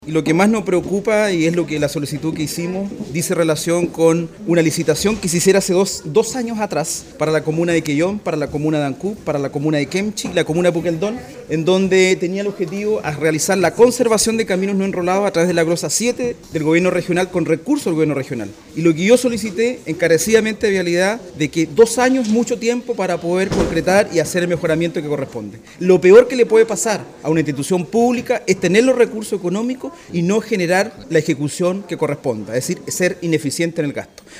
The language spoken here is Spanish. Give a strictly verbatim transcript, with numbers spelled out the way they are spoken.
Y lo que más nos preocupa, y es lo que la solicitud que hicimos, dice relación con una licitación que se hiciera hace dos, dos años atrás para la comuna de Quellón, para la comuna de Ancud, para la comuna de Kemchi, la comuna de Puqueldón, en donde tenía el objetivo a realizar la conservación de caminos no enrolados a través de la glosa siete del gobierno regional con recursos del gobierno regional. Y lo que yo solicité encarecidamente de vialidad, de que dos años, mucho tiempo para poder concretar y hacer el mejoramiento que corresponde. Lo peor que le puede pasar a una institución pública es tener los recursos económicos y no generar la ejecución que corresponda, es decir, ser ineficiente en el gasto.